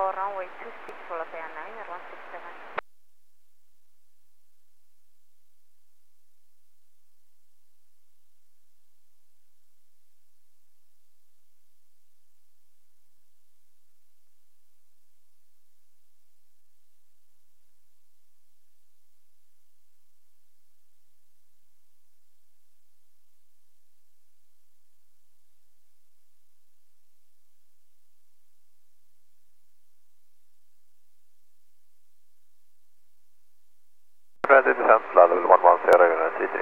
for runway 26, Volotea 9, 167. Ready descent level 110 unit CJ.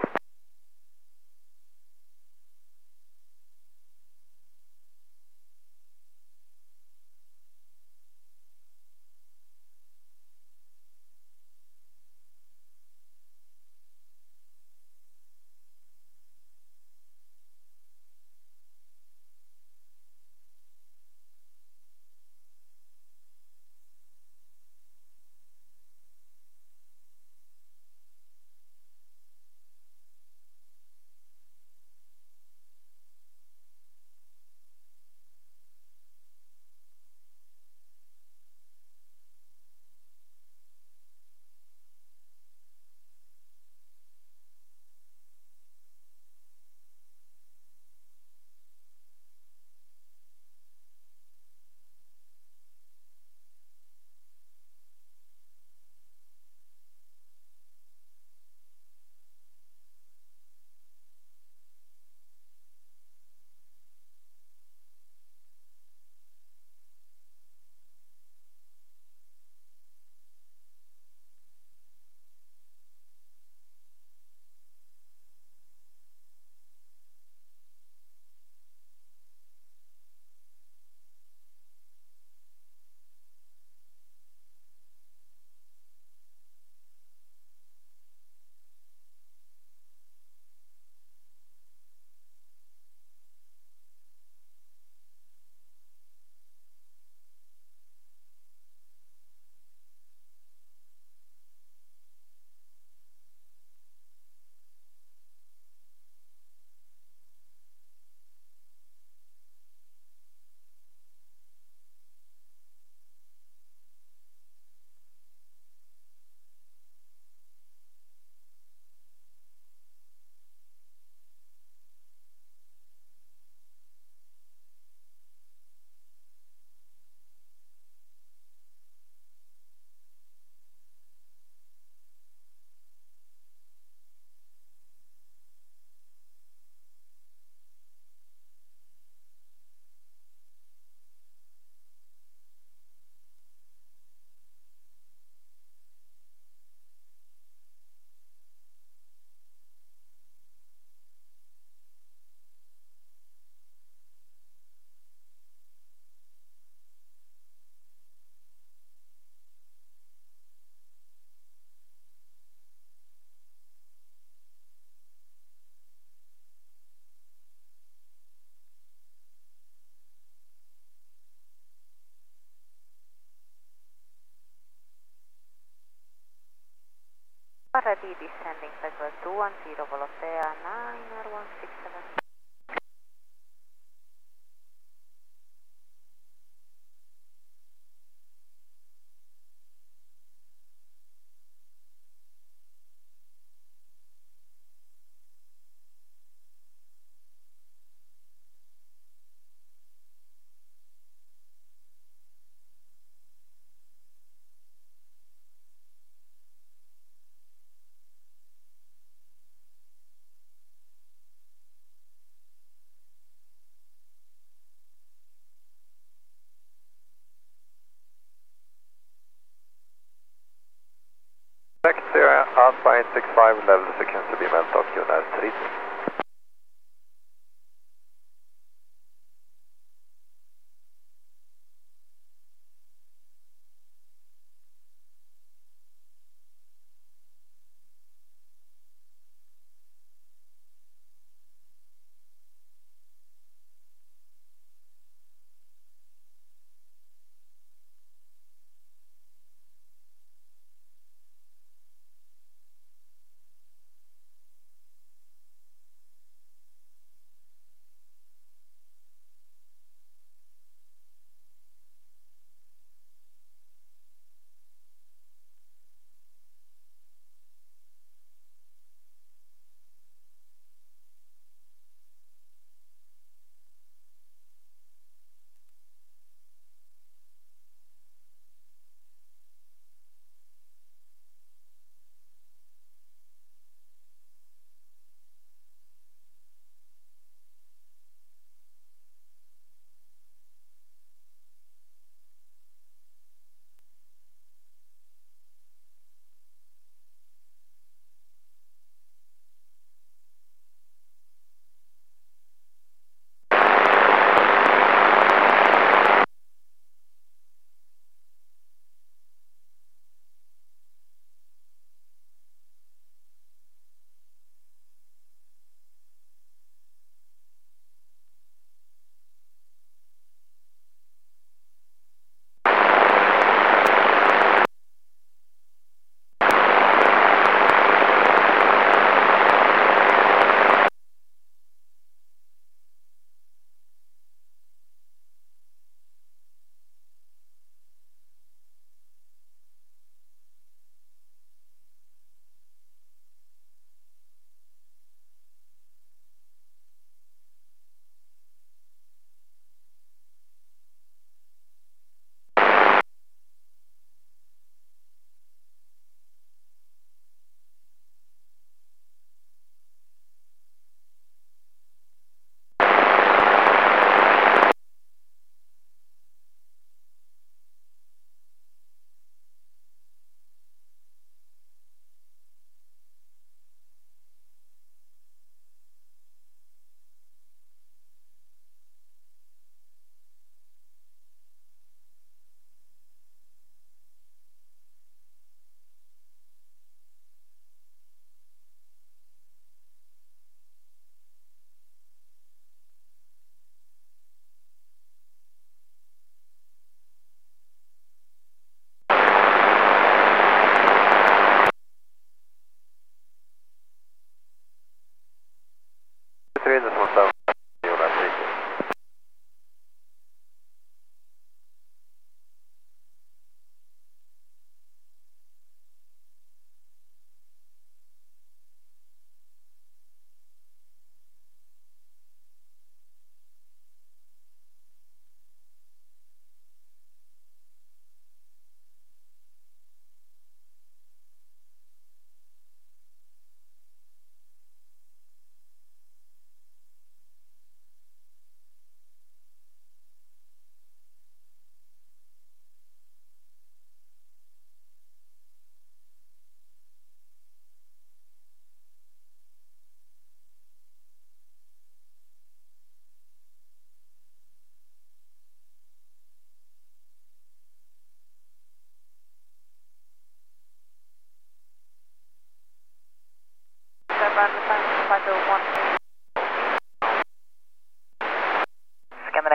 Ready descending cycle 210, Volotea 9, 167. Taxi Alpha 865 level seconds to be met of unit 3.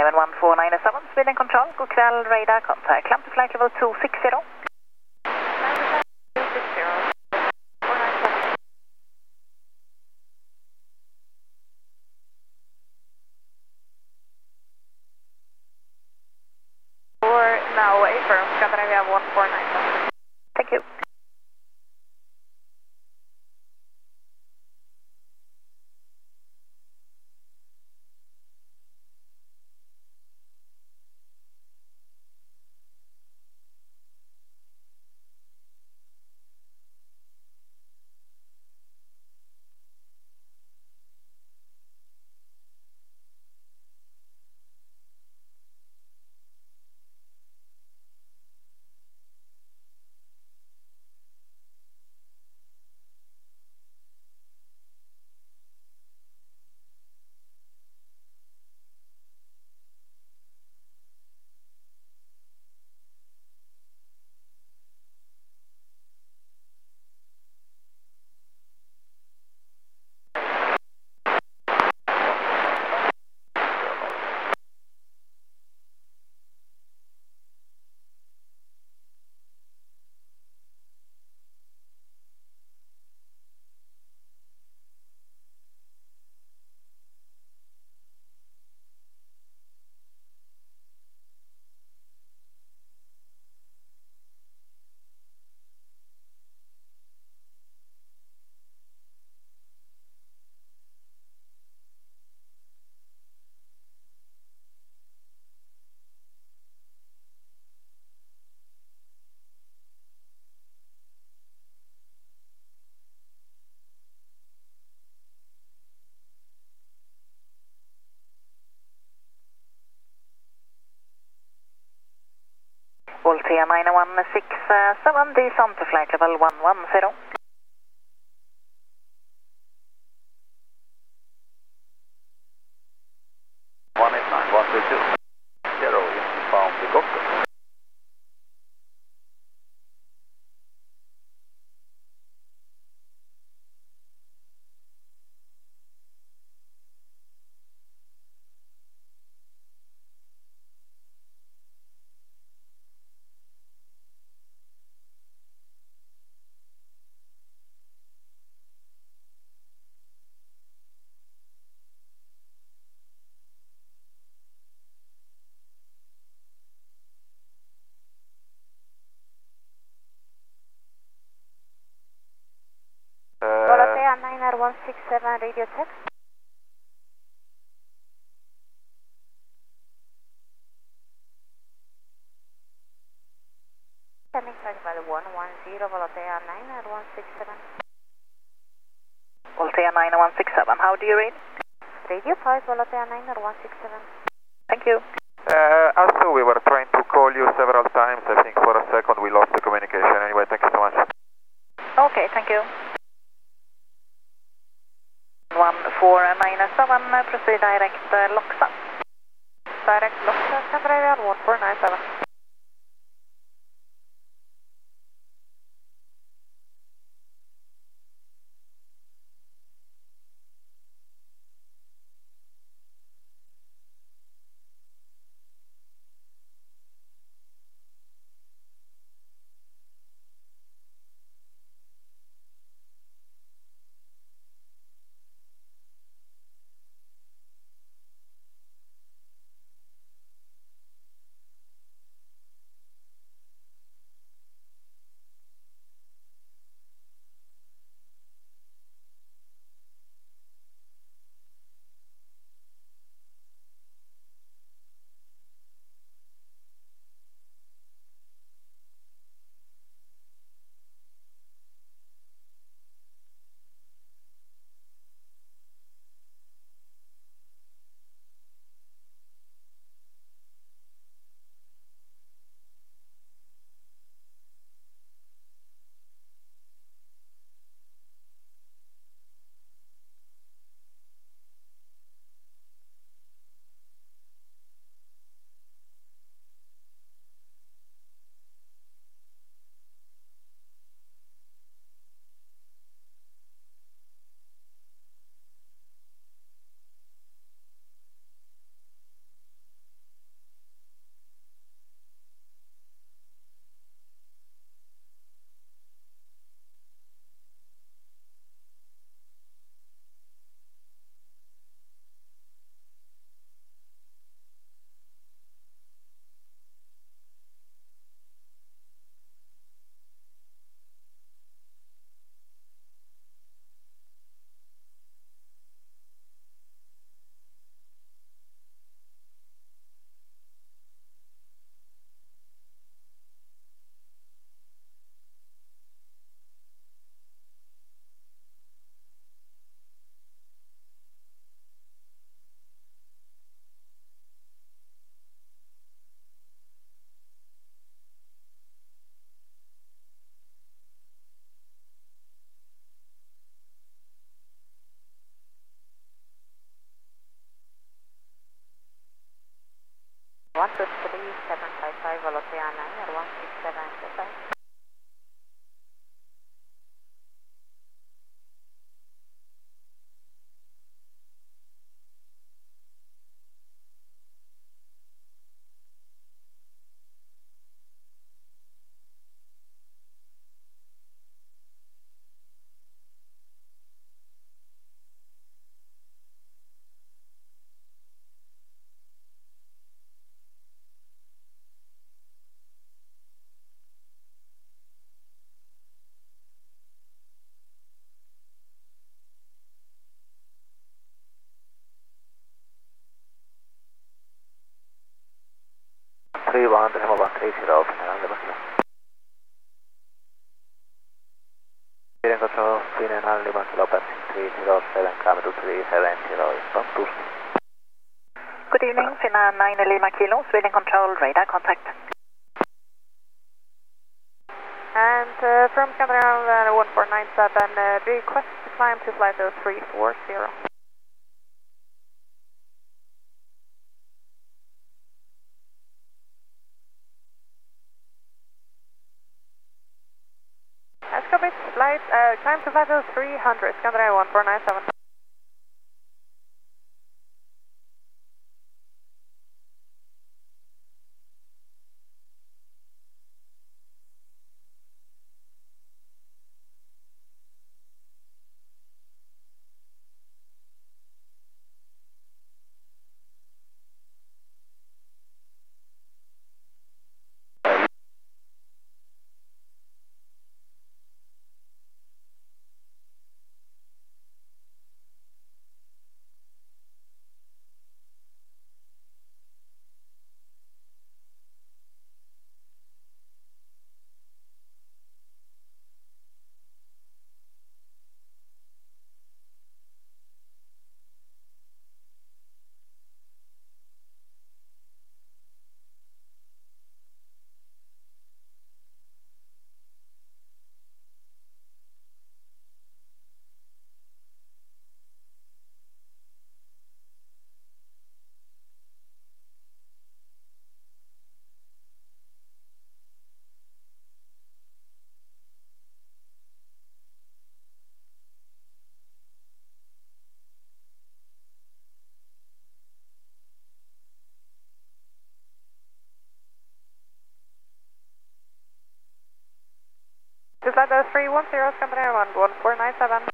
71497, Sweden Control, god kväll, radar contact, climb to flight level 260. Now affirm, Scandinavia 149. Thank you. Voltea 916, descend to flight level 110. 189, 132. 0, inbound to Gotland. Volotea 9R167, radio check. Standing flight level 110, Volotea 9R167. Voltea 9167, how do you read? Radio 5, Volotea 9R167. Thank you. Also, we were trying to call you several times. I think for a second we lost the communication. Anyway, thank you so much. Okay, thank you. 1497, proceed direct Loksa. Direct Loksa, Scandinavia 1497. Volotea 9 at 167, goodbye. Three one, December 130, final level kilo. Speeding control, final level kilo, passing 307, kilometer 370, response boost. Good evening, Finnair 9 Lima Kilo, Sweden Control, radar contact. And from Scandinavian 1497, request to climb to flight 0340. That's copy. Flight, climb to flight 300, Scandinavian 1497. To flight 310, Scandinavian 1497.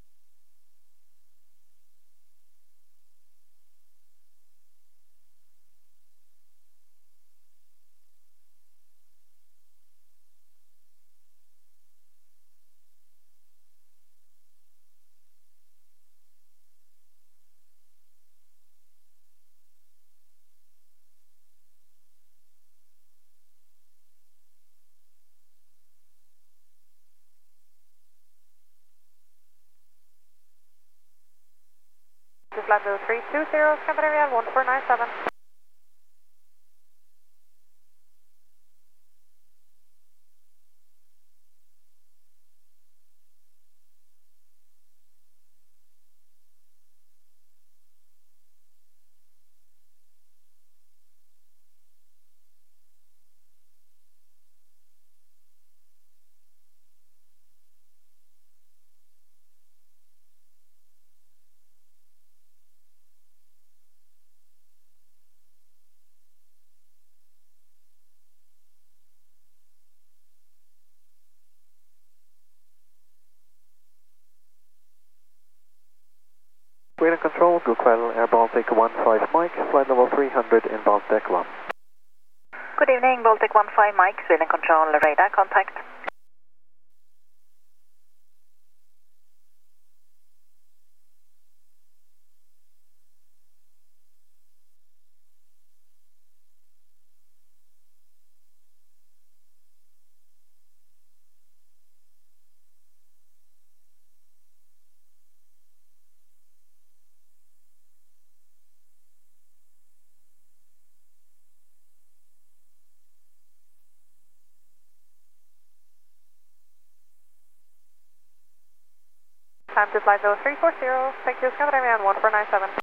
To flight 320, Scandinavian 1497. Sweden Control, Goodwell, Air Baltic 15 Mike, flight level 300, inbound deck 1. Good evening, Baltic 15 Mike, Sweden Control, radar contact. Time to flight 0340, thank you, Scandinavian 1497.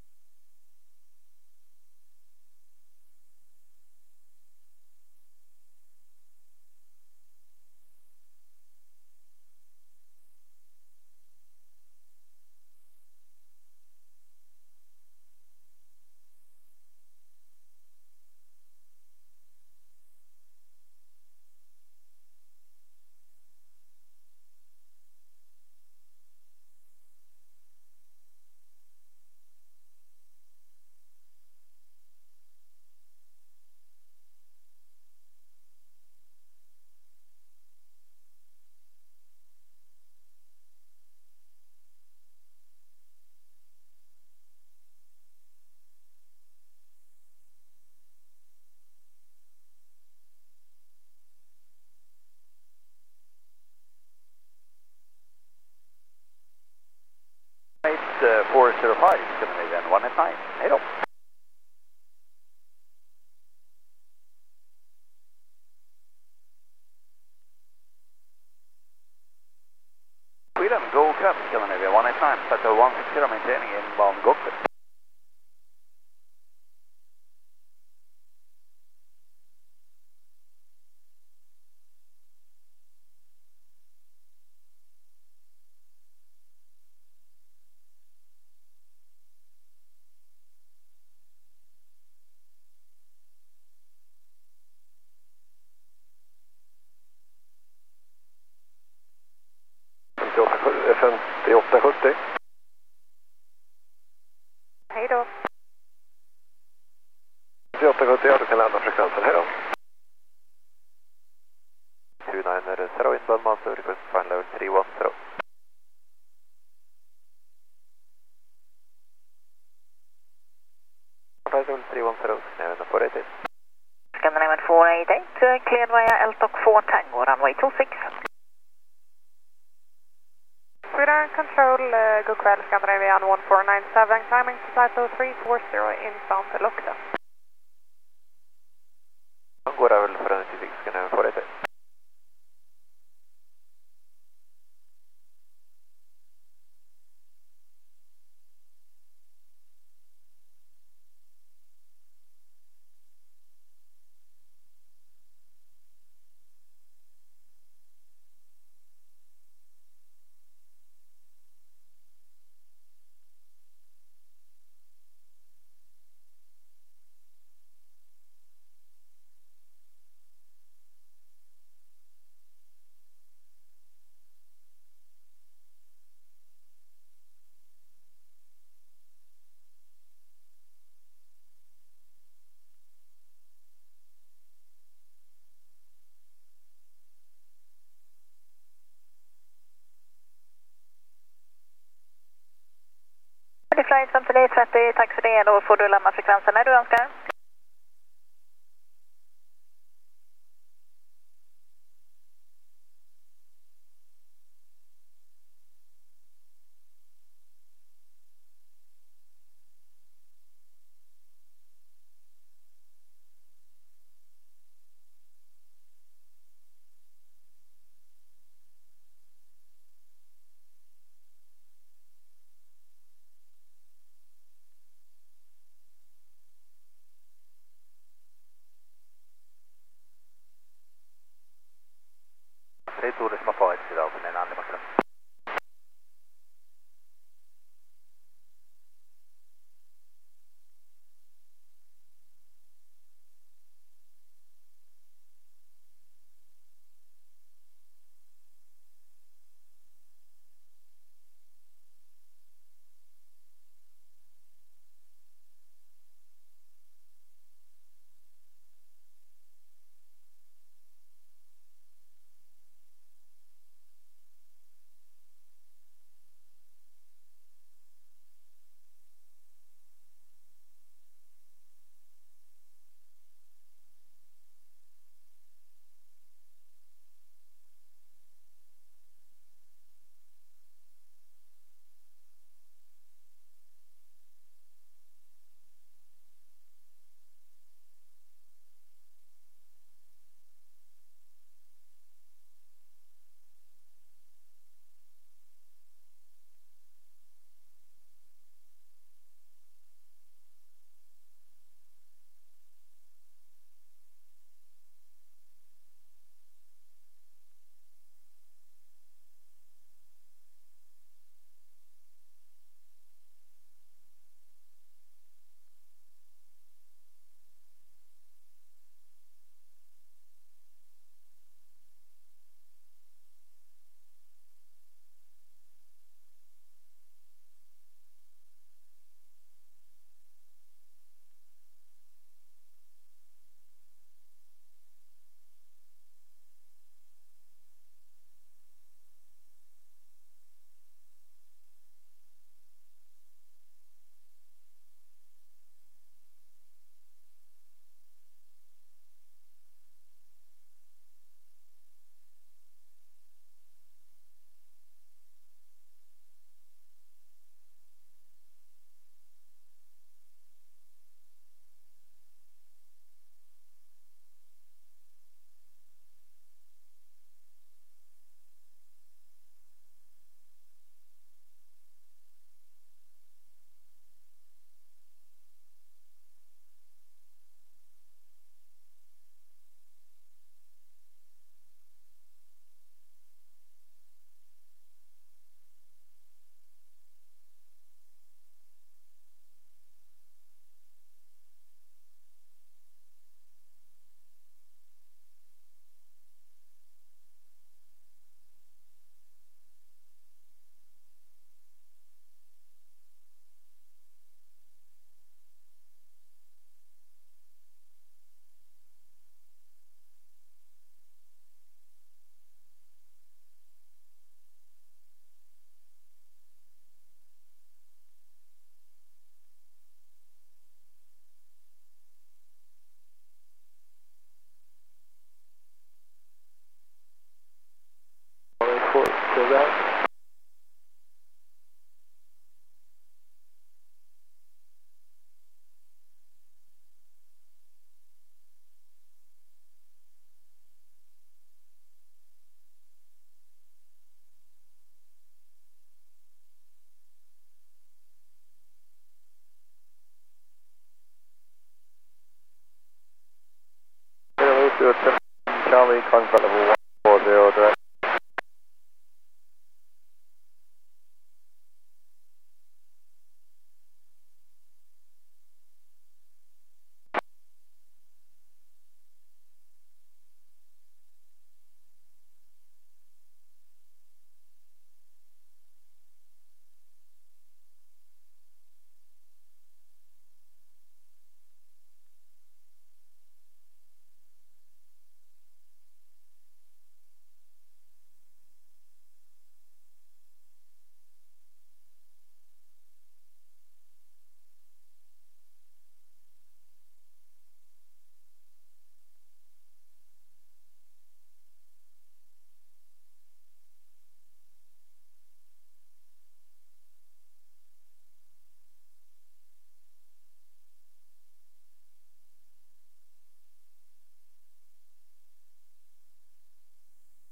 Scandinavian 189. Hej då. Sweden, go crest, Scandinavia 189, plateau 160, maintaining inbound Gotland. .5870. Hej då. 5870, ja, du kan lämna frekvensen. Hej då. 290 inbound master, request final level 310. Final level 310, Scandinavian 488. Scandinavian 488, cleared via LTOC 4 Tango, runway 26. Sweden Control, go kväll, Scandinavian 1497, climbing to plateau 340 inbound till Lokta. Han går över för den 96, Scandinavian 488. Flight 5930, tack för det. Då får du lämna frekvensen när du önskar. Det är Tore som har farit idag för den andra matchen. Charlie, calling flight level 140 direct.